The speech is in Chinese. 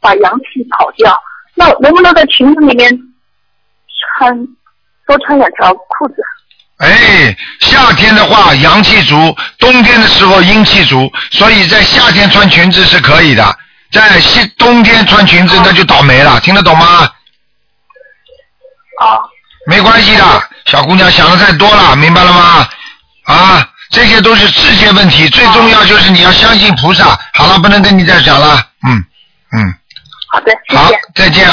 把阳气跑掉。那能不能在裙子里面多穿2条裤子？ 哎，夏天的话阳气足，冬天的时候阴气足，所以在夏天穿裙子是可以的，在冬天穿裙子那就倒霉了，听得懂吗？ 哦。 没关系的，小姑娘想的太多了，明白了吗？啊，这些都是世界问题，最重要就是你要相信菩萨。好了，不能跟你再讲了， 好的，谢谢。 好，再见